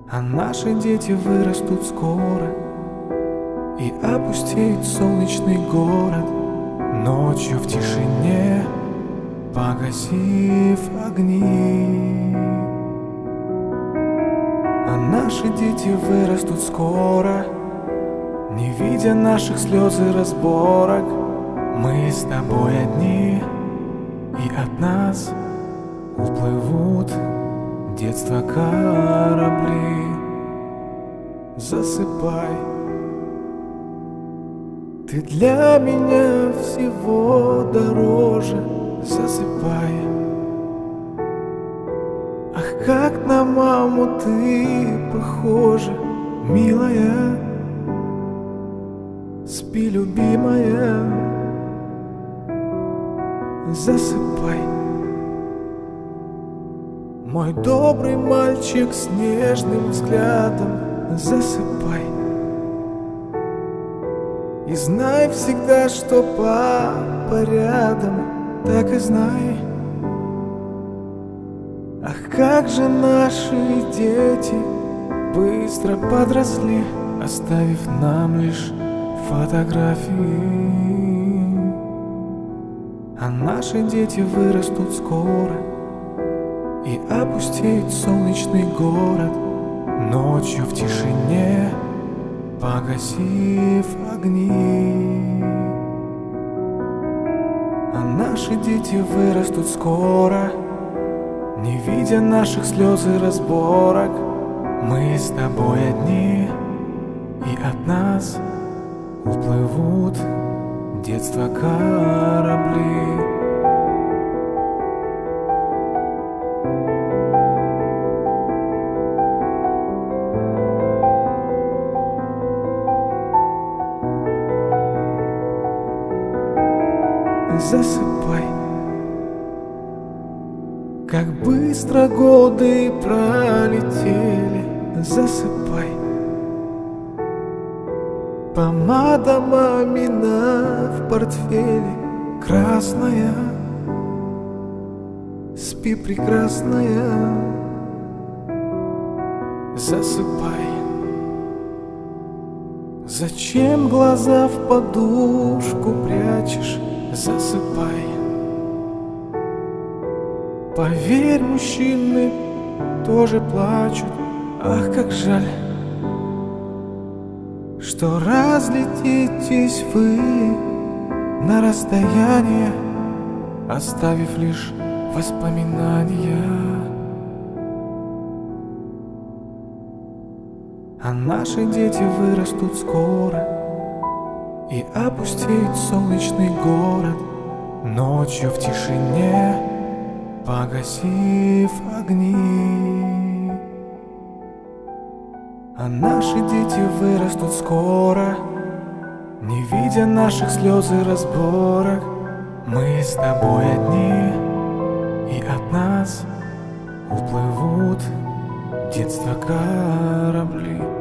А наши дети вырастут скоро, и опустеет солнечный город, ночью в тишине погасив огни. А наши дети вырастут скоро, не видя наших слез и разборок. Мы с тобой одни, и от нас уплывут детства корабли. Засыпай, ты для меня всего дороже. Засыпай, ах, как на маму ты похожа, милая. Спи, любимая, засыпай, мой добрый мальчик с нежным взглядом. Засыпай, и знай всегда, что папа рядом. Так и знай, ах, как же наши дети быстро подросли, оставив нам лишь фотографии. А наши дети вырастут скоро, и опустеет солнечный город, ночью в тишине погасив огни. А наши дети вырастут скоро, не видя наших слез и разборок. Мы с тобой одни, и от нас уплывут детства корабли. Засыпай, как быстро годы пролетели. Засыпай, помада мамина в портфеле красная. Спи, прекрасная, засыпай. Зачем глаза в подушку прячешь? Засыпай. Поверь, мужчины тоже плачут. Ах, как жаль, что разлетитесь вы на расстояние, оставив лишь воспоминания. А наши дети вырастут скоро, и опустеет солнечный город, ночью в тишине погасив огни. А наши дети вырастут скоро, не видя наших слез и разборок. Мы с тобой одни, и от нас уплывут детства корабли.